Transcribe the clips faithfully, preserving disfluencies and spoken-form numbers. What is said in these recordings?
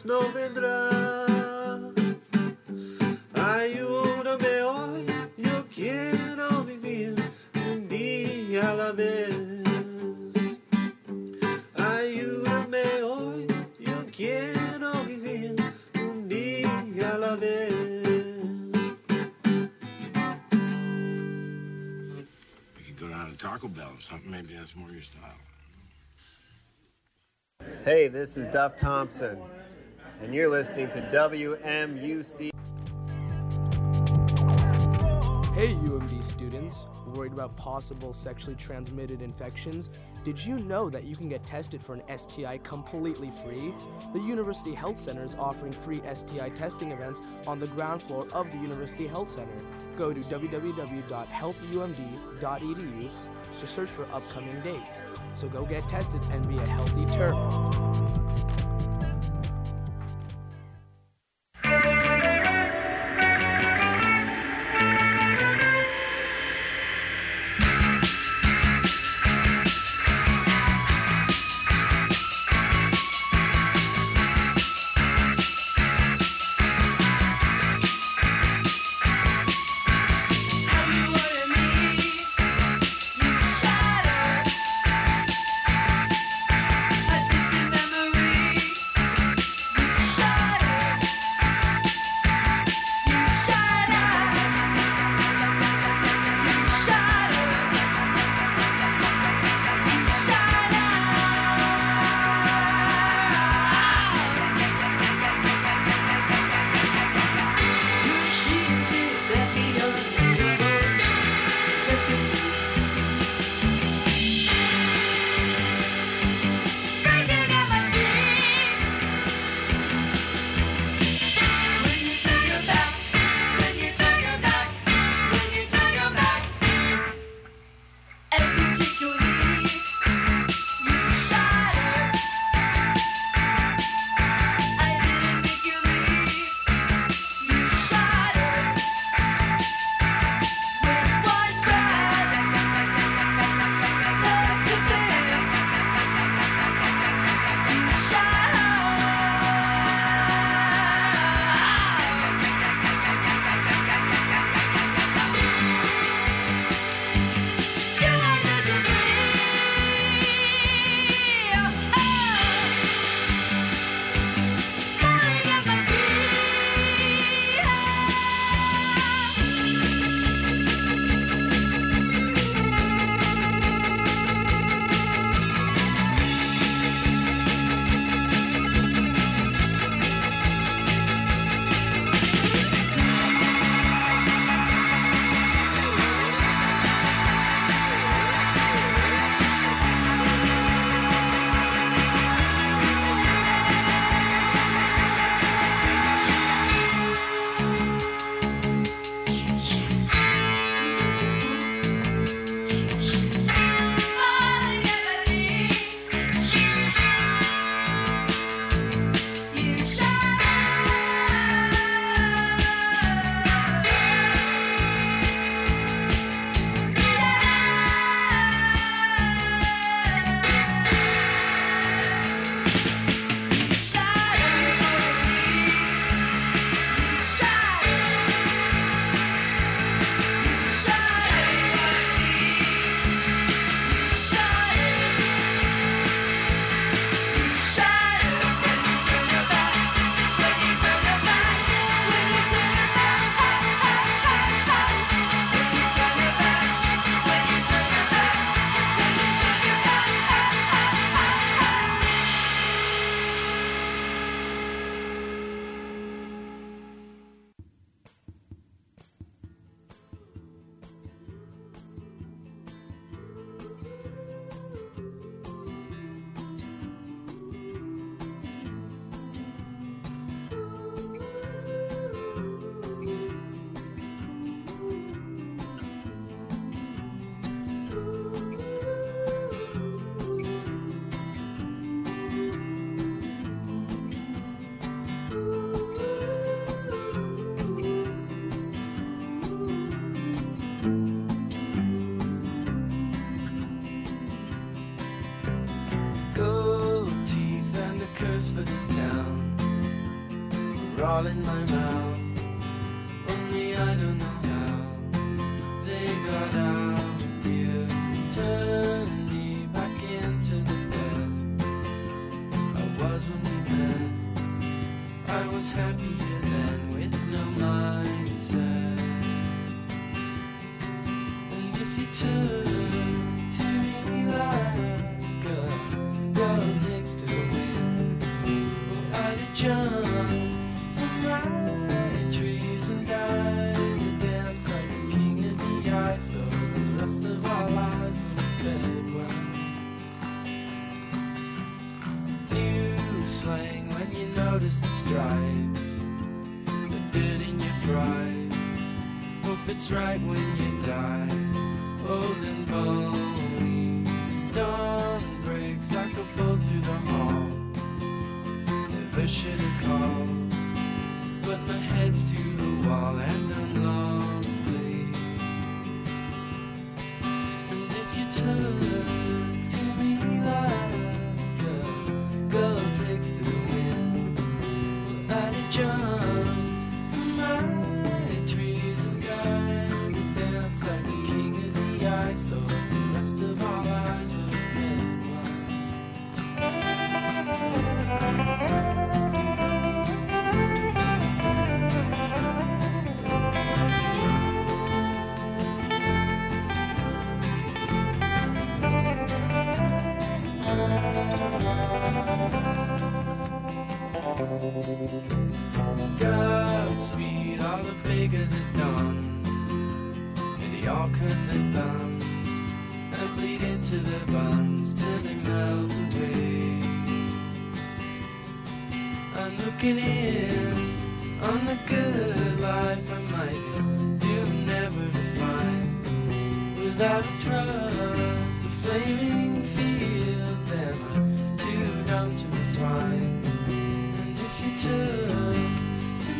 más no vendrá. Ayúdame hoy, yo quiero vivir un día a la vez. Ayúdame hoy, yo quiero vivir un día a la vez. We could go down to Taco Bell or something. Maybe that's more your style. Hey, this is Duff Thompson, and you're listening to W M U C. Hey U M D students, worried about possible sexually transmitted infections? Did you know that you can get tested for an S T I completely free? The University Health Center is offering free S T I testing events on the ground floor of the University Health Center. Go to w w w dot help u m d dot e d u to search for upcoming dates. So go get tested and be a healthy Terp. Gold teeth and a curse for this town. all in my mouth. Only I don't know how they got out. You turned me back into the bed I was when we met. I was happier then with no mindset. And if you turn to me like a girl takes to the wind, well, I'd have jumped from my trees and died and danced like a king of the ice. So the rest of our lives were fed well. New slang when you notice the stripes, the dirt in your fries. Hope it's right when you die, old and bony. Dawn breaks like a bolt through the hall. Never should have called, but my head's to the wall and I'm lonely. And if you turn to me like a girl takes to the wind, well, I'd have jumped from my trees and died and danced like the king of the ice. So as the rest of our lives will end well. Godspeed, all the beggars at dawn. May they all cut their thumbs and bleed into their buns till they melt away. I'm looking in on the good life I might do never to find. Without a trust, the flaming fields am I too dumb to refine. And if you turn to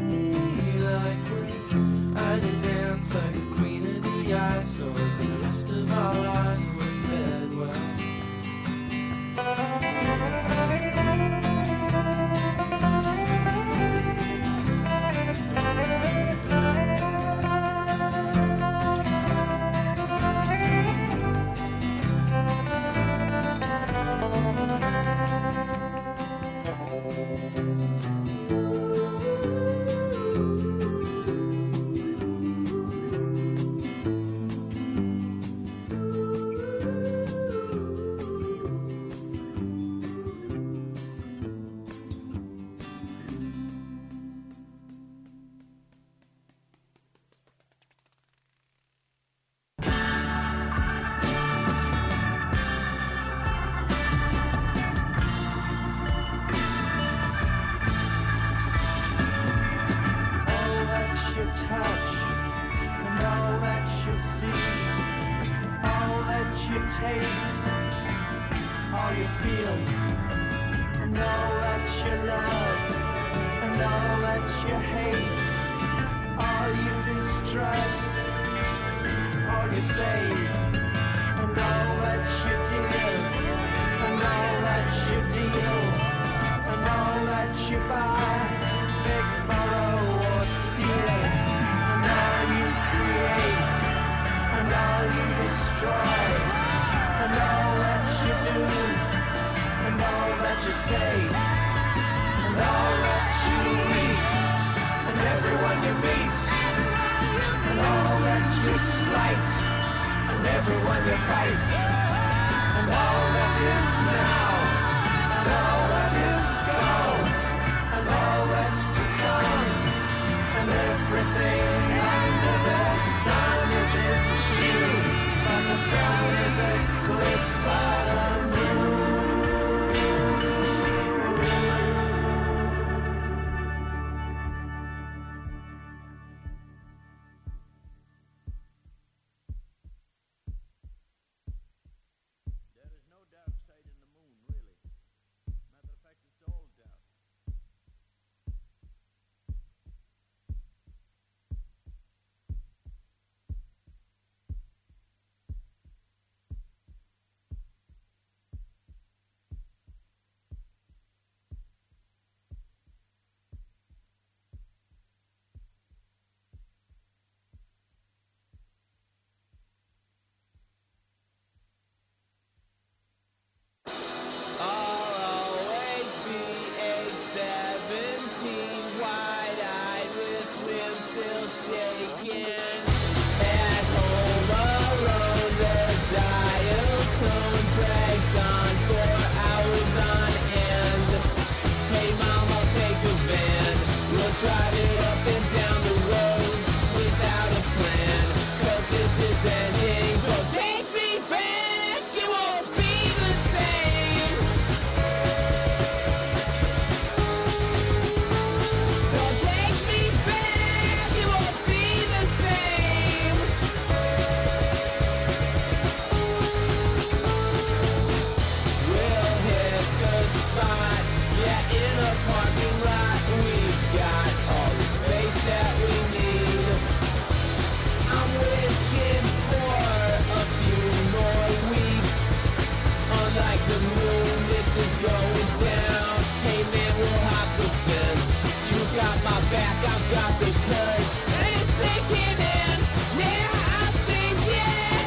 me like when I did dance like a queen of the ice, so as the rest of our lives were fed well. There is no dark side in the moon. again. At home alone, the dial tone drags on for hours on end. Hey mom, I'll take a van. We'll drive it up and down the road without a plan. Cause this is ending. Don't take me back, it won't be the same. Don't take me back, it won't be the same. We'll hit the spot, yeah, in a parking lot. We've got all the space that we need. I'm wishing for a few more weeks. Unlike the moon, this is going down. Hey man, we'll hop the fence. You got my back, I've got the curse. And it's sinking in, yeah, I'm sinking.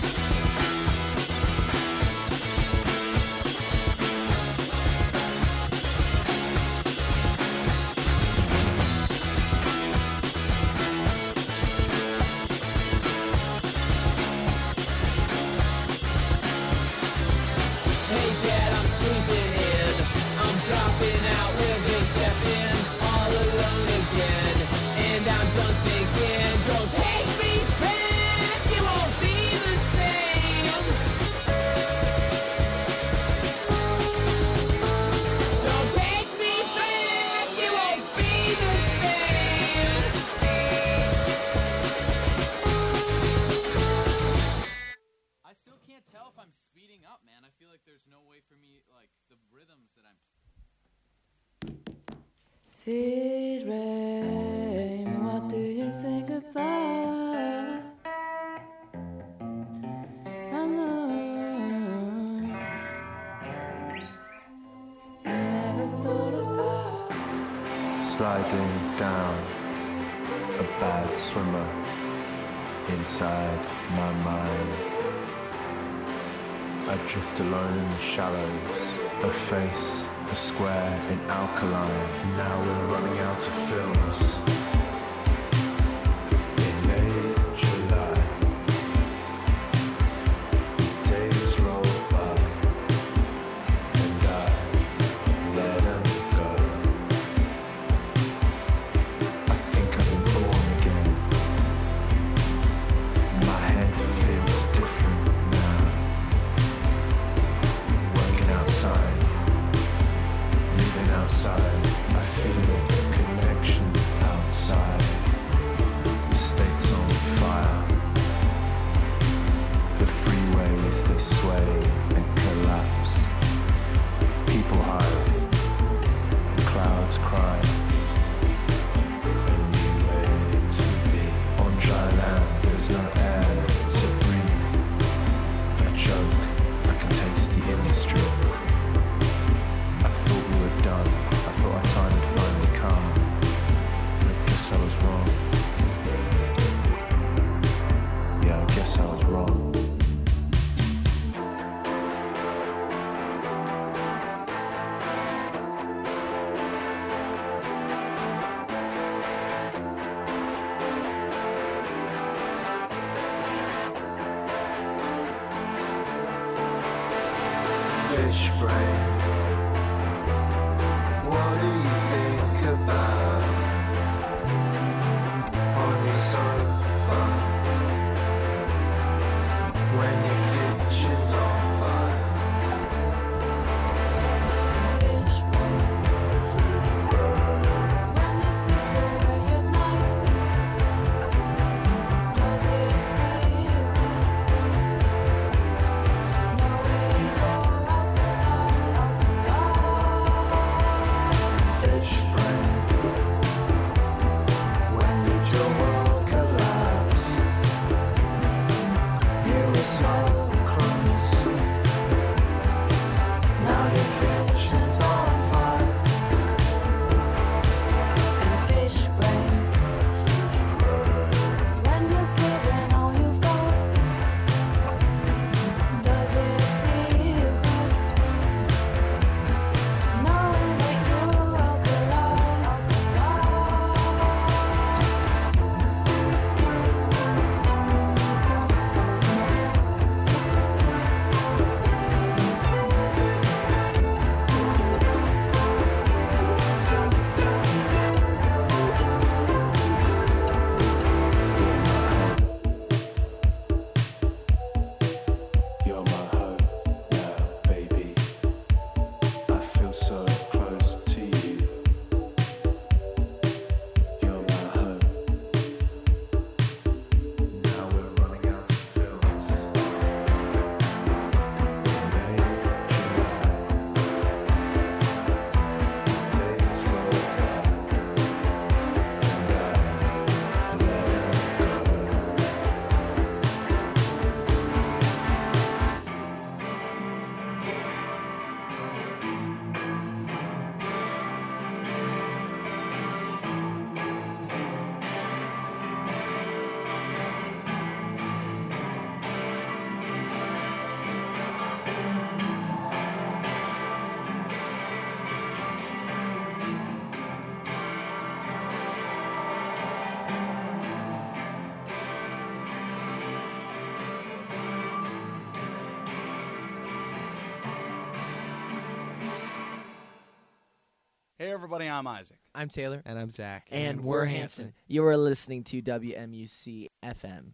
Hey dad, I'm sleeping in. I'm dropping out, living, stepping all alone again. And I'm done thinking, don't take me back, it won't be the same. Don't take me back, it won't be the same. I still can't tell if I'm speeding up, man. I feel like there's no way for me, like, the rhythms that I'm... This rain, what do you think about? I know you never thought about Sliding down, a bad swimmer inside my mind. I drift alone in the shallows, a face, a square in alkaline. Now we're running out of films. In late July, days roll by, and I let them go. I think I've been born again. My head feels different now. Working outside, living outside, I feel connection outside. States on fire. The freeways, they sway and collapse. People hide, the clouds cry. A new way to be. On dry land, there's no air to breathe. A joke, I can taste the industry. I thought we were done. I thought our time had finally come. I guess I was wrong. Yeah, I guess I was wrong. Fish brain. What do you think about on your sofa when your kitchen's on fire? fish brain. When you sleep away at night, does it feel good? Knowing you're alkaline, alkaline. Hey everybody, I'm Isaac. I'm Taylor. And I'm Zach. And, and we're Hanson. You are listening to W M U C F M.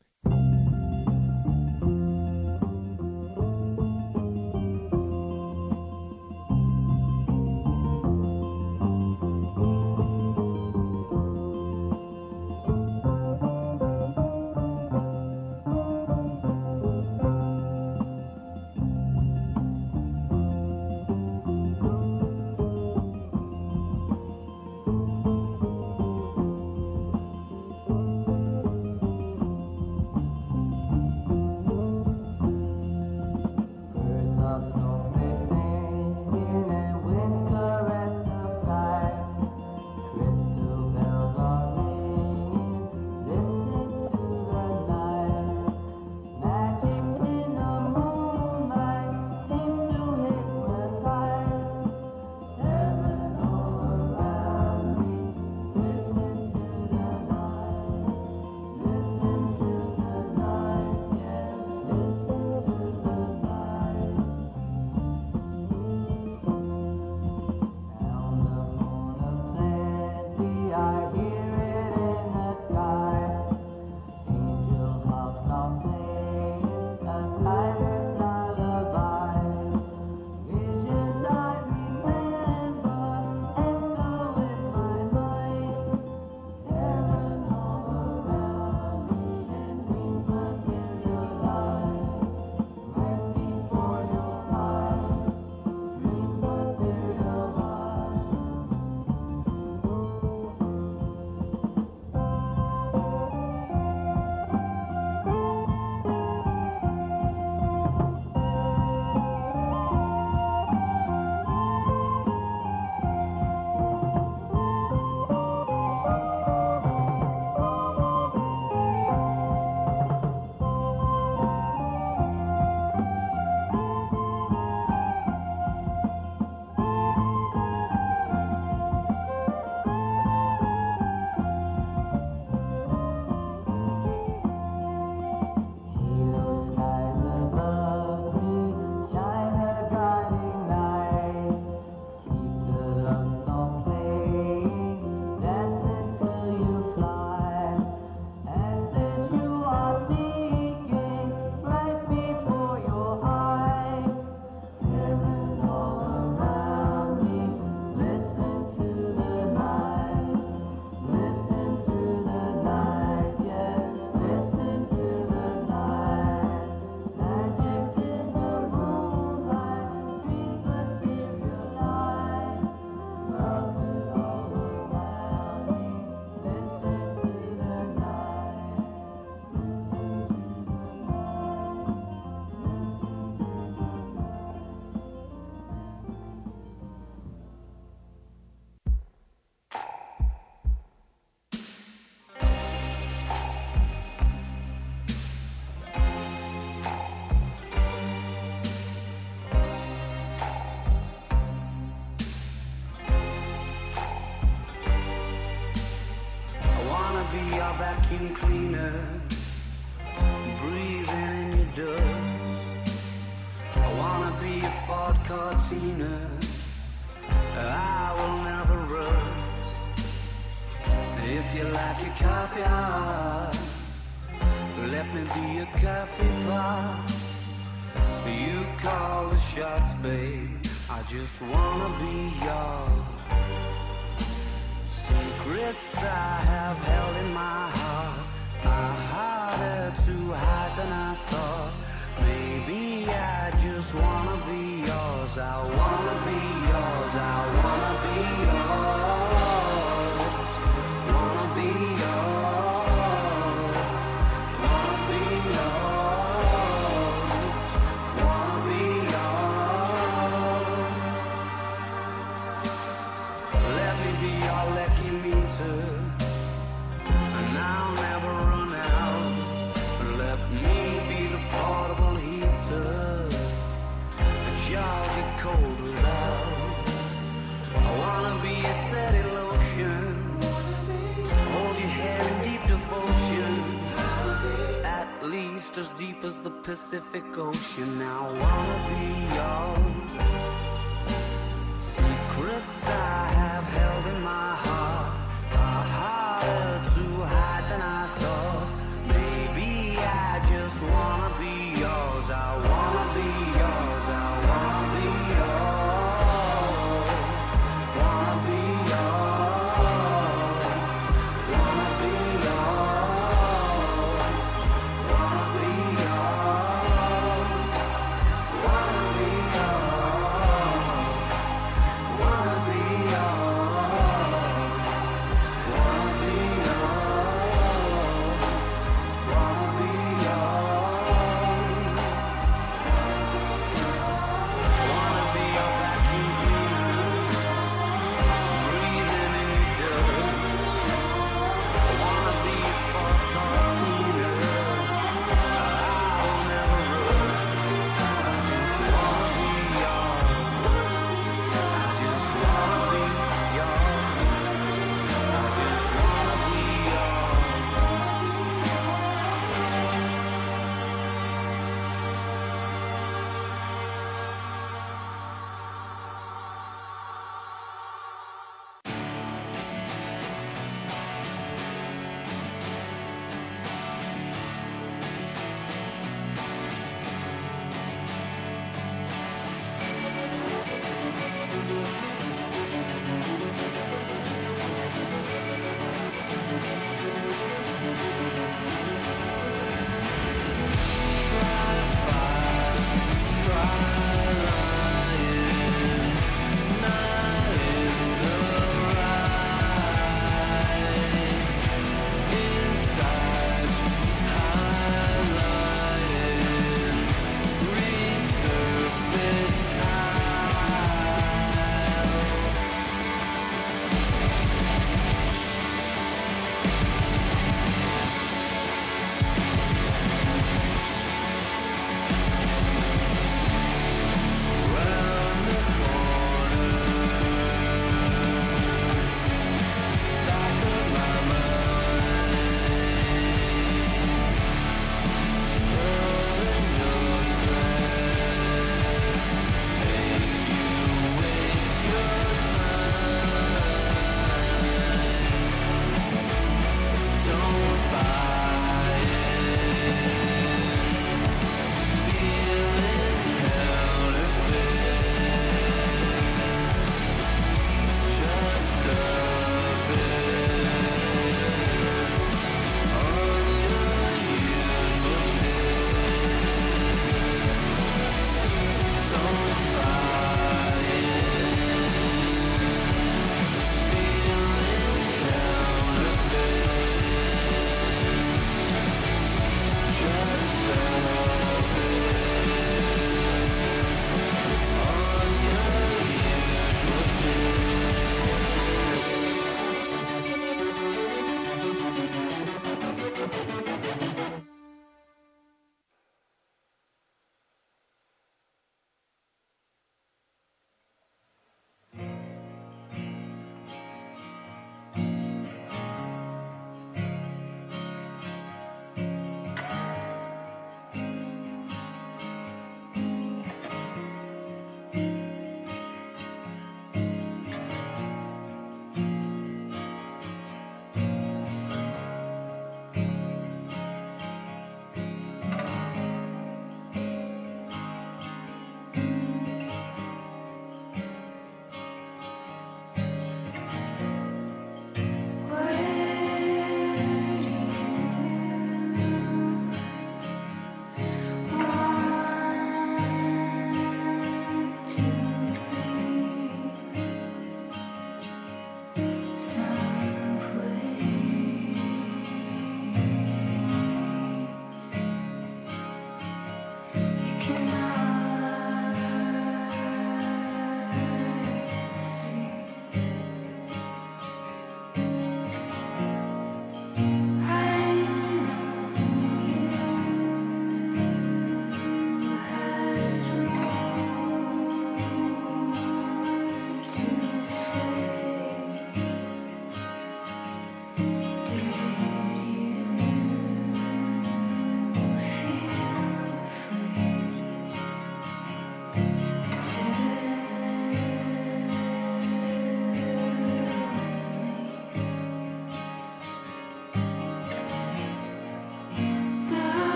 vacuum cleaner, breathing in your dust. I wanna be a Ford Cortina, I will never rust. If you like your coffee hot, let me be a coffee pot. You call the shots, babe, I just wanna be yours. Secrets I have held in my heart are harder to hide than I thought. Maybe I just wanna be yours. I wanna be yours. I wanna be yours. Wanna be yours. Wanna be yours. Wanna be yours. heater, and I'll never run out. Let me be the portable heater that y'all get cold without. I wanna be a steady lotion, hold your hand in deep devotion, at least as deep as the Pacific Ocean. I wanna be yours. Secrets I have held in my heart are harder to hide than I thought. Maybe I just wanna be yours. I wanna be yours. I wanna be yours. Wanna be yours. Wanna be yours. Wanna be yours. Wanna be yours. Wanna be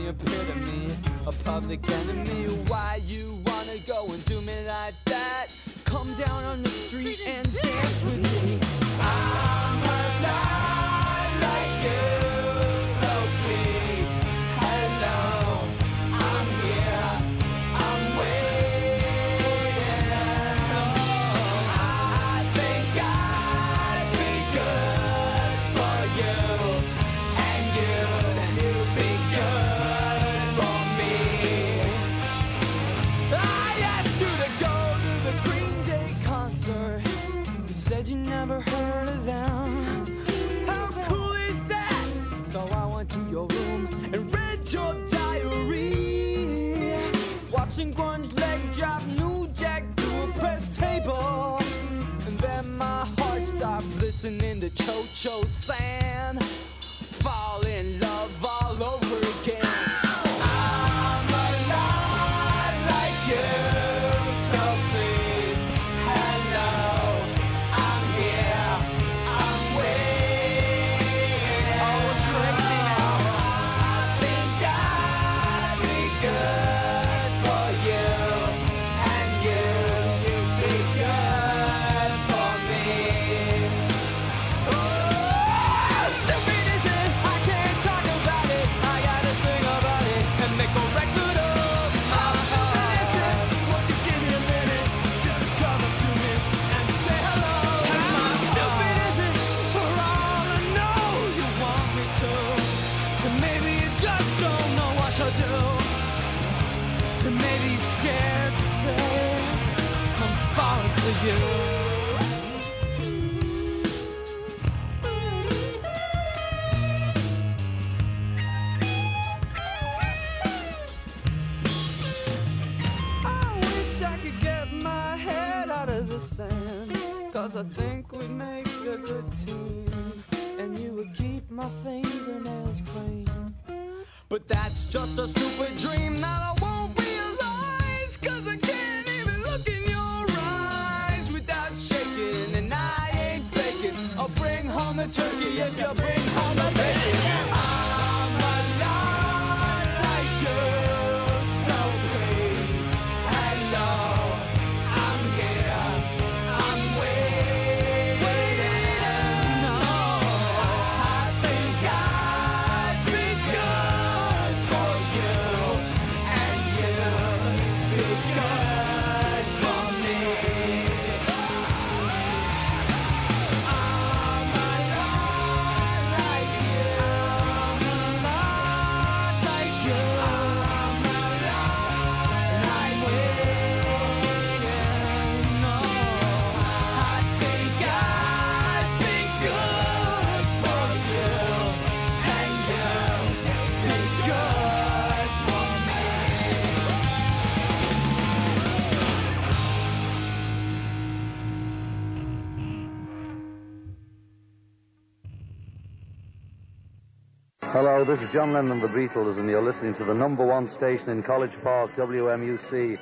the epitome, a public enemy. Why you wanna go and do me like that? Come down on the street and dance with me. I'm alive like you, so please, hello, I'm here, I'm waiting. Oh, I think I'd be good for you, and you'd, and you'd be good for me. I asked you to go to the Green Day concert. You said you never heard of them. How cool is that? So I went to your room and read your diary. Watching grunge leg drop New Jack to a press table. And then my heart stopped listening to Cho Cho San. Fall in love all over again. I'm alive like you, so please, hello, I'm here, I'm waiting. Oh, it's crazy now. I think I'd be good for you, and you, you'd be good for me. Oh, stupid is it? I can't talk about it. I gotta sing about it and make a record of. How stupid is it? Won't you give me a minute? Just come up to me and say hello. How stupid is it? For all I know, you want me to, and maybe you just don't know what to do, and maybe you're scared to say I'm falling for you. I wish I could get my head out of the sand, cause I think we'd make a good team, and you would keep my fingernails clean. But that's just a stupid dream that I won't realize, cause I can't even look in your eyes without shaking, and I ain't faking. I'll bring home the turkey if you bring home the bacon. I'm alive like you, so please, hello, I'm here, I'm waiting. No, I think I'd be good for you, and you'd be good for me. I'm alive like you, I'm alive like you, I'm alive, and I'm waiting. No, I think I'd be good for you, and you'd be good for me. Hello, this is John Lennon of the Beatles, and you're listening to the number one station in College Park, W M U C.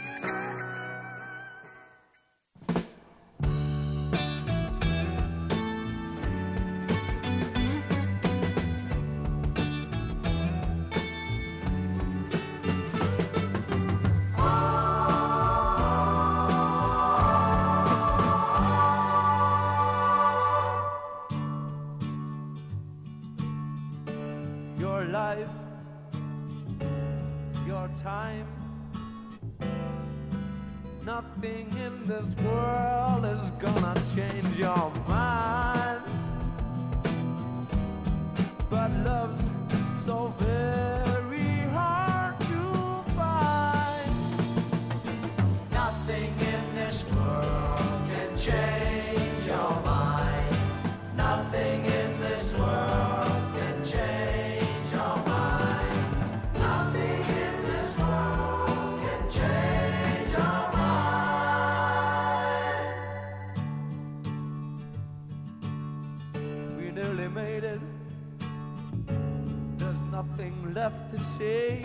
Your life, your time, nothing in this world is gonna change your mind. But love's so very hard to find. Nothing in this world can change your mind. Nothing in this world can change your mind. Nothing in this world can change your mind. We nearly made it. There's nothing left to say.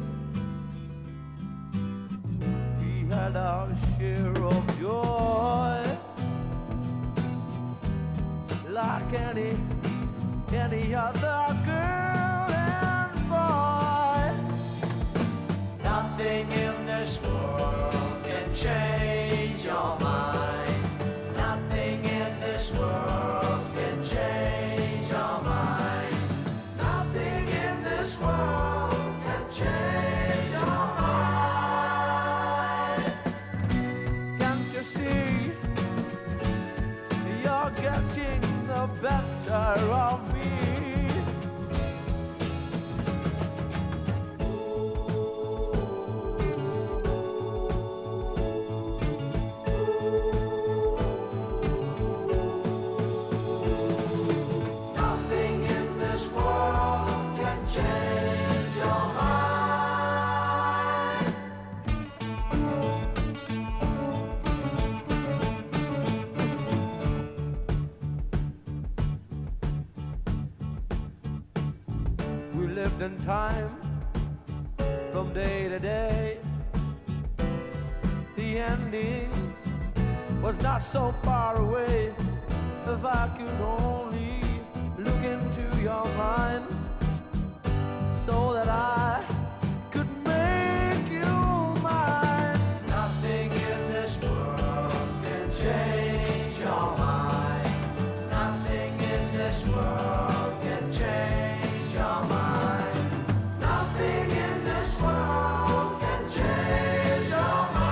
We had our share of joy, like any any other girl and boy. lived in time from day to day. The ending was not so far away. If I could only look into your mind so that I could make you mine. Nothing in this world can change your mind. Nothing in this world can change your mind. Nothing in this world can change your mind.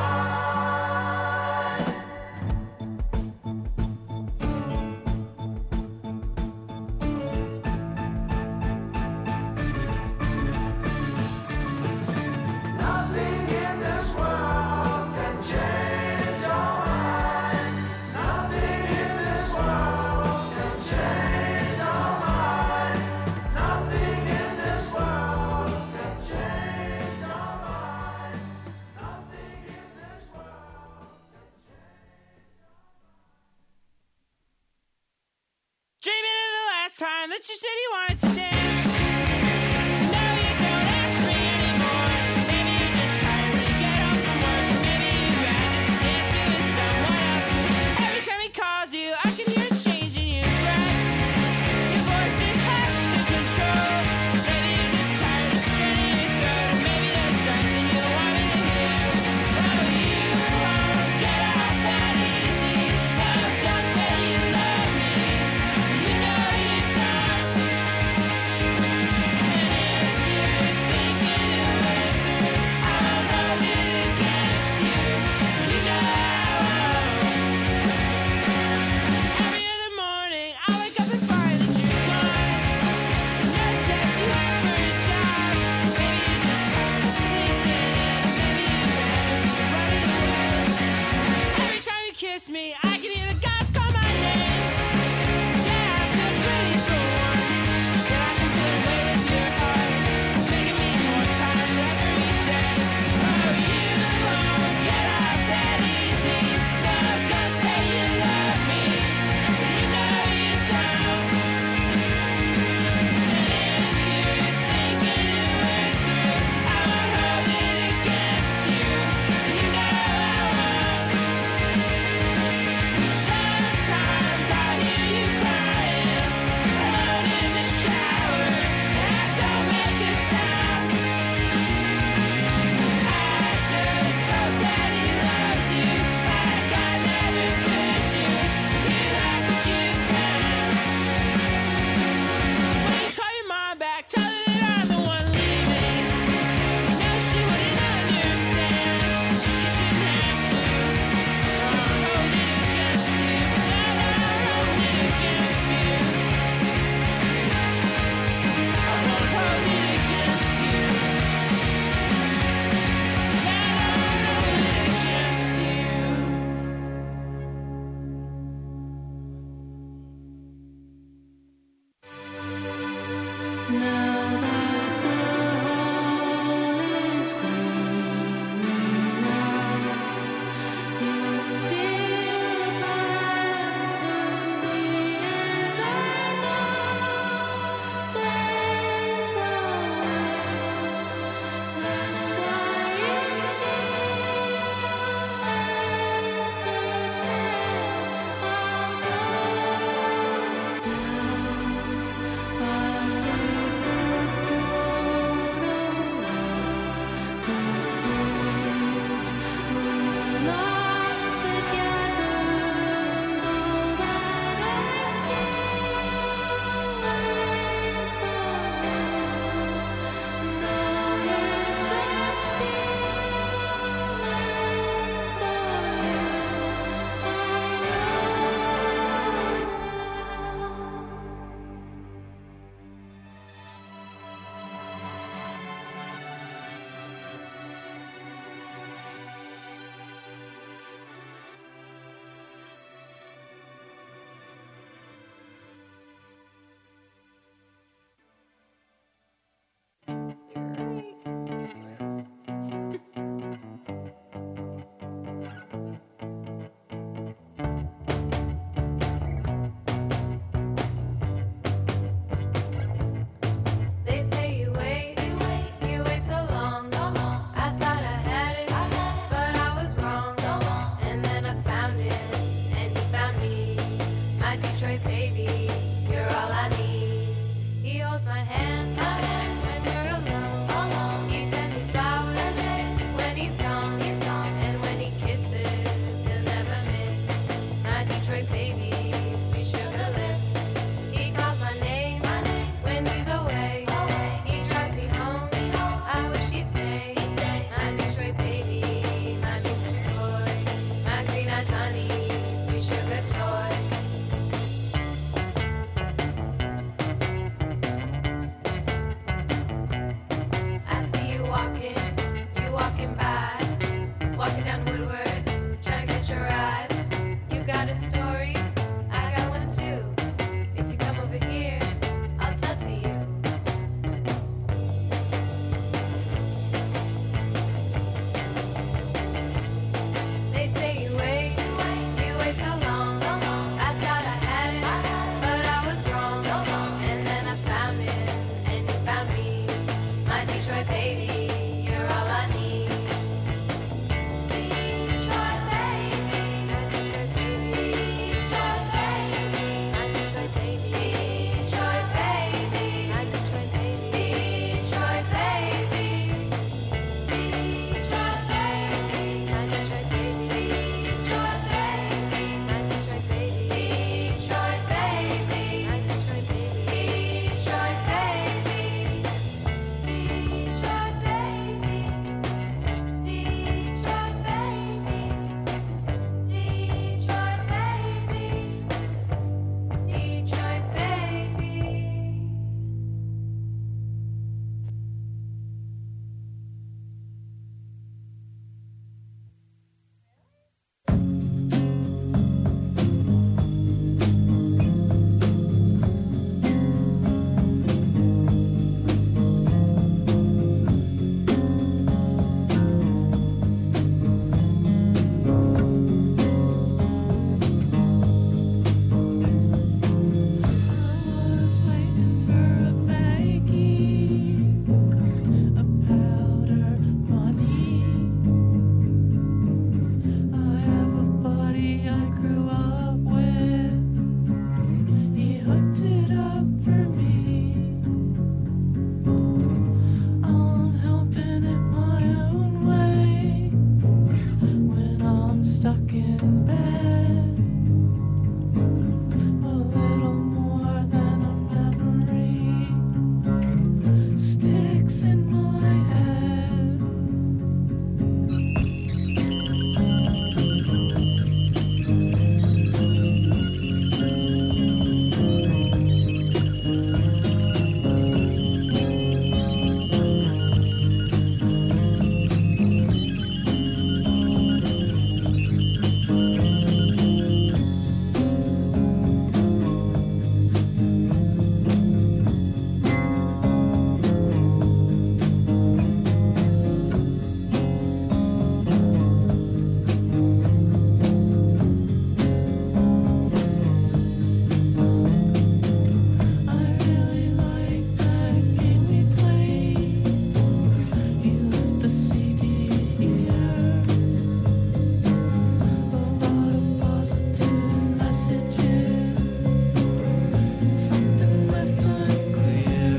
Nothing in this world can change your mind. Nothing in this world can change your mind. Nothing in this world can change your mind. Nothing in this world can Dreaming of the last time that you said you wanted to dance. No, you don't ask me anymore. Maybe you're just tired when you get home from work. Or maybe you'd rather dancing with someone else. 'Cause every time he calls you, I can hear a change in your breath. Your voice is harsh to control. Maybe you're just tired of straining your throat. Or maybe there's something you want me to hear. Oh, you won't get off that easy. No, don't say you love me. You know you don't. Detroit baby, you're all I need. Detroit baby, Detroit baby, Detroit baby, Detroit baby, Detroit baby, Detroit baby, Detroit baby, Detroit baby, Detroit baby, Detroit baby, Detroit baby, Detroit baby, Detroit baby, Detroit baby, Detroit baby, Detroit baby, Detroit baby. was waiting for a baggie, a powder bunny. I have a buddy I grew up with. He hooked it up for me. I'm helping it my own way when I'm stuck in bed. A little more than a memory sticks in my head. I really like that game we played. You left the C D here. A lot of positive messages. Something left unclear.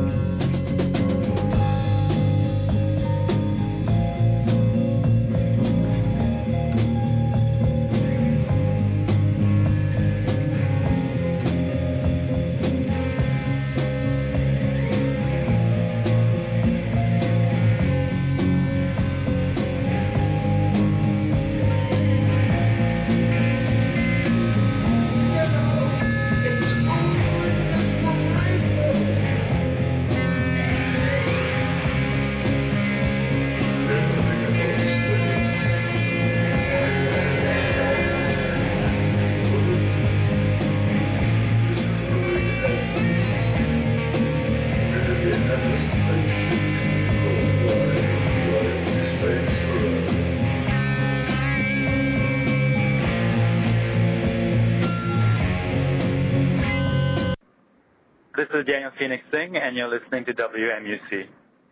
This is Daniel Phoenix Singh, and you're listening to W M U C.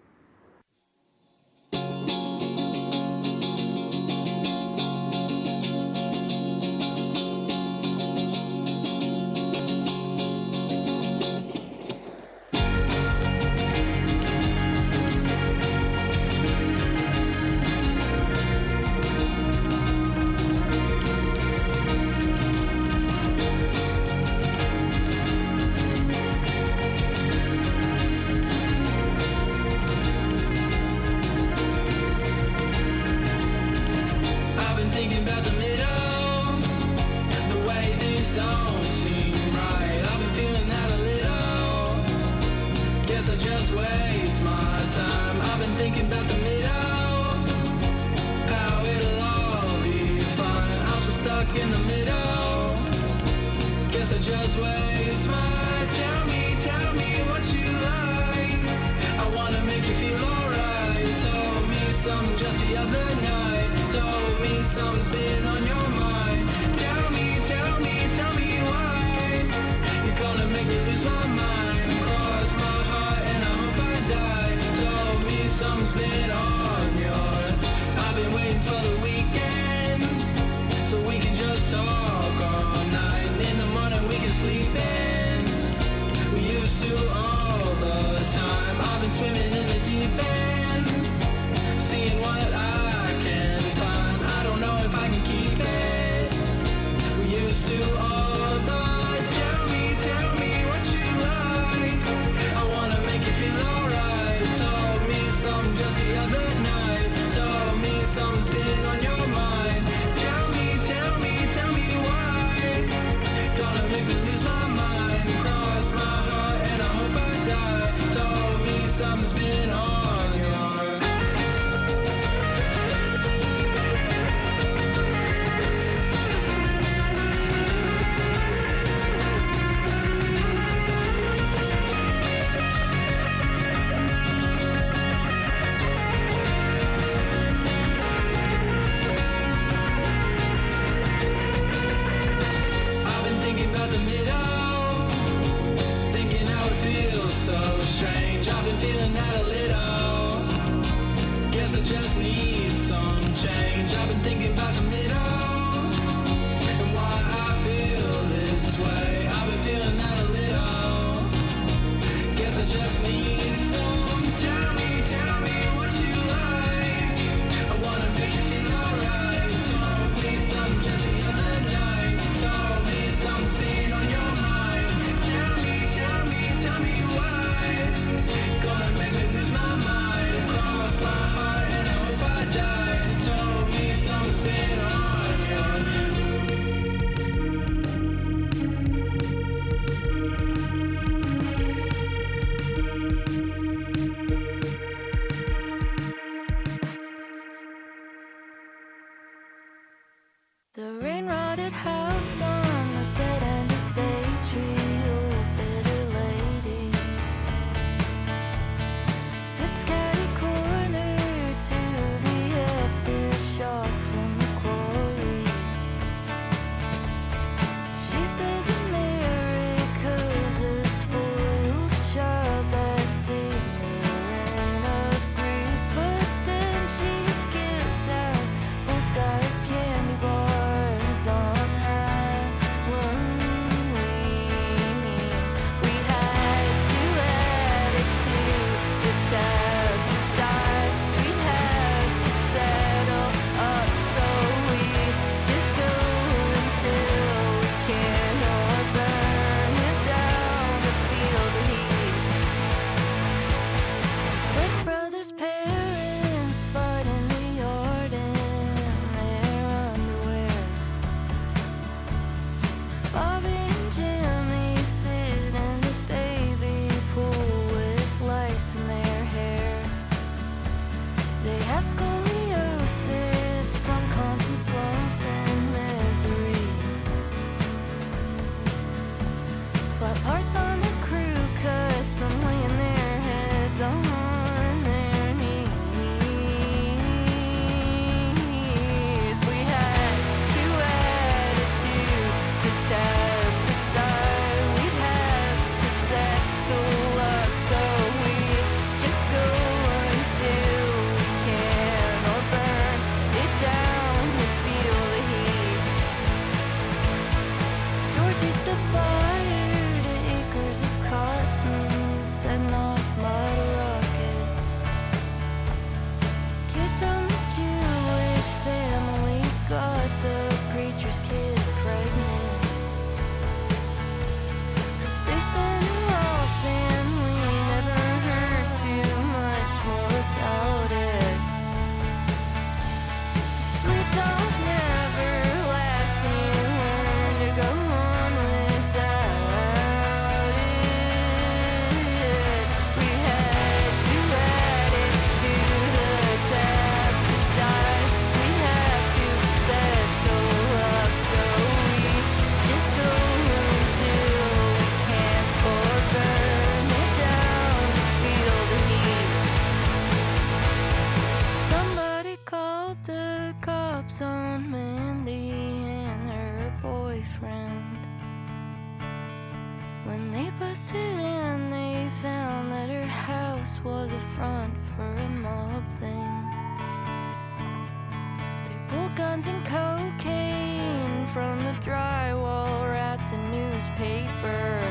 I've been thinking about the middle, the way things don't seem right. I've been feeling that a little. Guess I just waste my time. I've been thinking about the middle, how it'll all be fine. I'm so stuck in the middle. Guess I just waste my. Tell me, tell me what you like. I wanna make you feel alright. Told me something just the other night. Told me something's been on your mind. Tell me, tell me, tell me why. You're gonna make me lose my mind. Cross my heart and I hope I die. Told me the other night. Told me something's been on your mind. Tell me, tell me, tell me why. Gonna make me lose my mind. Cross my heart and I hope I die. Told me something's been on your mind. I've been thinking about the middle, thinking how it feels so strange. I've been feeling that a little. Guess I just need some change. I've been thinking about the middle and why I feel this way. I've been feeling that a little. Guess I just need some. Tell me, tell me what you like. I wanna make you feel alright. Told me something just the other night. Told me something's been on your mind. Tell me, tell me, tell me why. Gonna make me lose my mind. Cross my heart and I hope I die. Told me something's been on your mind. The rain-rotted house on the dead end of Bay Tree, oh, bitter lady, sits catty-corner to the aftershock from the quarry. She says America's a spoiled child that's ignorant of grief, but then she gives out full-size candy bars on high. One we need, we had to add it to the tab to die. We had to settle up, so we just go until we can, or burn it down to feel the heat. Brett's brother's parents fight in the yard in their underwear. Bobby and Jimmy sit in the baby pool with lice in their hair. They have scoliosis from constant slumps and misery. Flat parts on the crew cuts from laying their heads on their knees. We had to add it to the tab to die. We'd have to settle up, so we just go until we can, or burn it down to feel the heat. Georgie set fire to acres of cotton, setting off mud rockets. Kid from the Jewish family got the preacher's kid pregnant. They sent him off and we never heard too much more about it. Sweet talk never lasts and you learn to go on without it. We had to add it to the tab to die. We had to settle up, so we just go until we can't, or burn it down to feel the heat. Somebody called the cops on Mandy and her boyfriend. When they busted in, they found that her house was a front for a mob thing. They pulled guns and cocaine from the drywall wrapped in newspaper.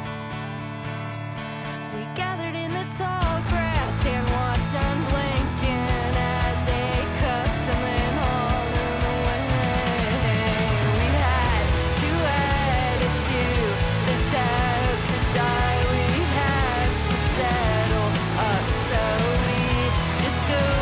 We gathered in the tall grass and watched unblinking as they cooked and then hauled them away. We had to add it to the tab to die. We had to settle up, so we just go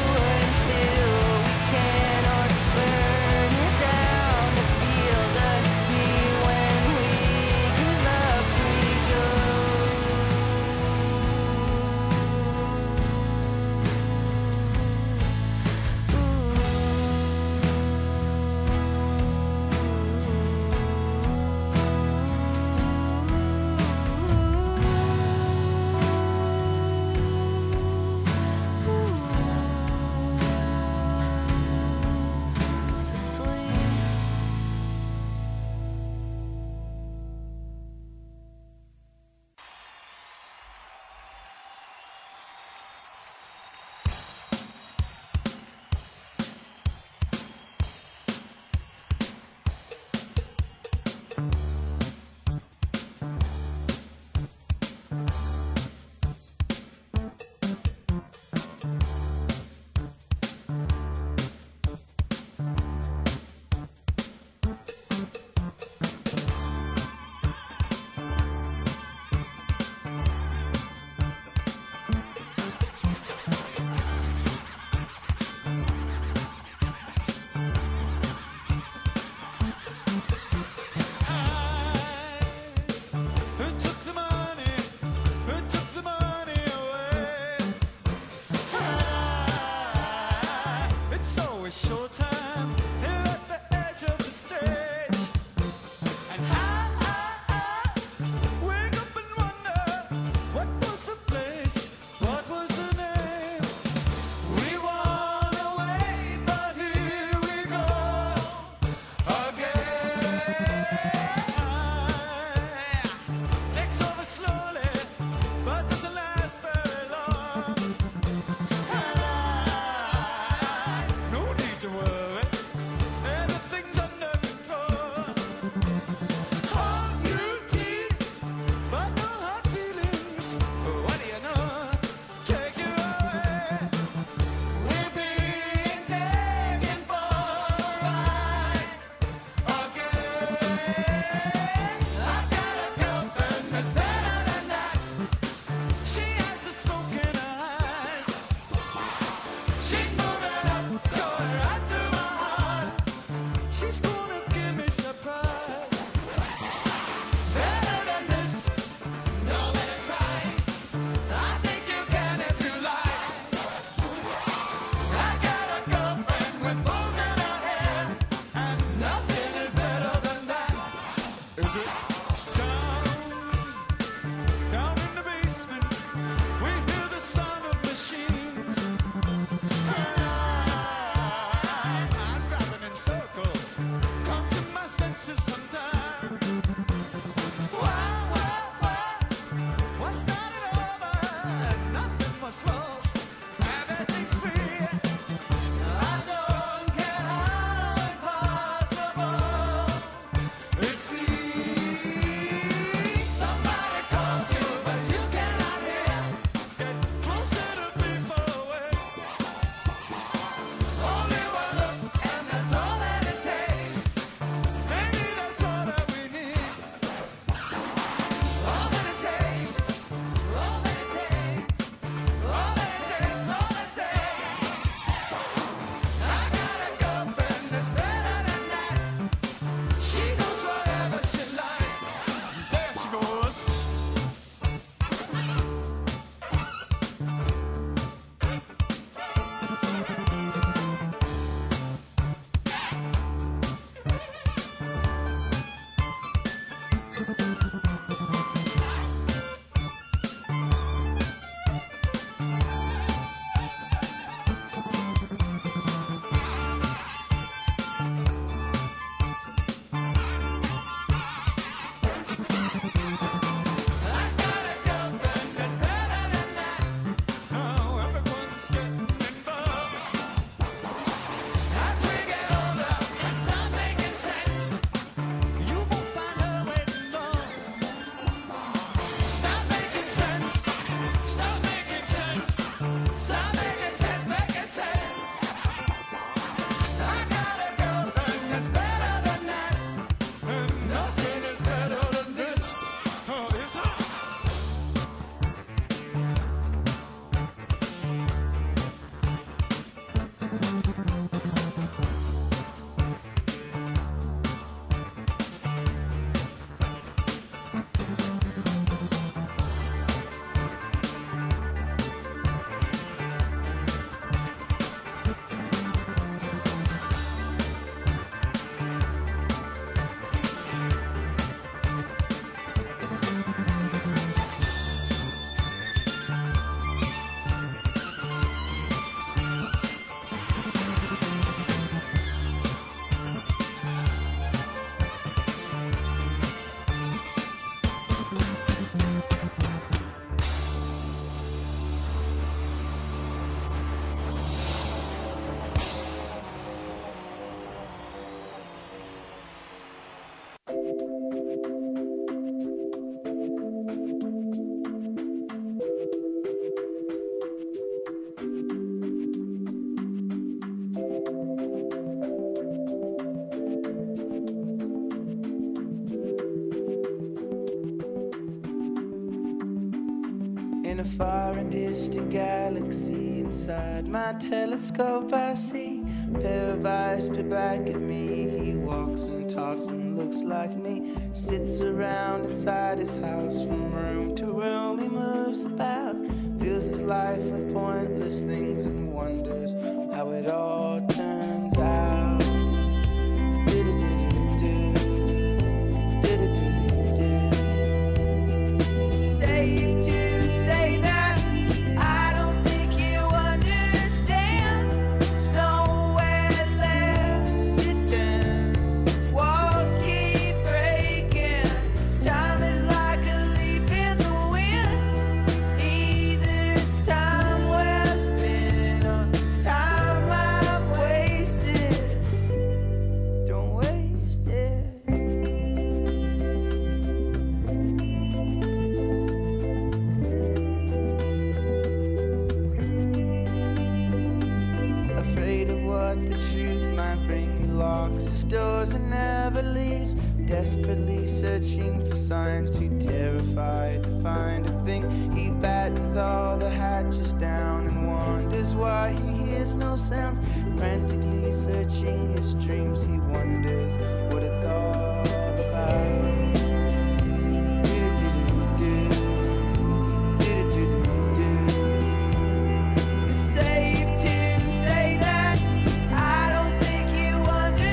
distant galaxy. Inside my telescope I see a pair of eyes spit back at me. He walks and talks and looks like me, sits around inside his house. From room to room he moves about, fills his life with pointless things and wonders how it all turns out. Safe to say that I don't think you understand. There's nowhere left to turn. Walls keep breaking. Time is like a leaf in the wind. Either it's time well spent or time I've wasted. Don't waste it. Afraid of what the truth might bring. He locks his doors and never leaves, desperately searching for signs, too terrified to find a thing. He battens all the hatches down and wonders why he hears no sounds. Frantically searching his dreams, he wonders what it's all about.